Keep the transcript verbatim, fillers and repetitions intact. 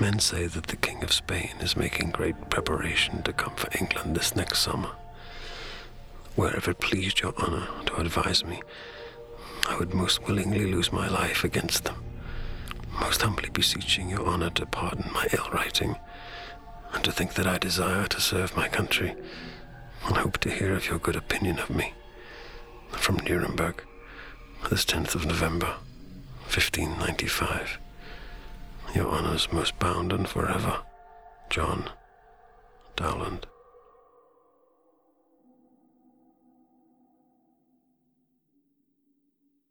Men say that the King of Spain is making great preparation to come for England this next summer. Wherever it pleased your honor to advise me, I would most willingly lose my life against them, most humbly beseeching your honor to pardon my ill writing, and to think that I desire to serve my country, and hope to hear of your good opinion of me. From Nuremberg, this tenth of November, fifteen ninety-five. Your honor's most bound and forever, John Dowland.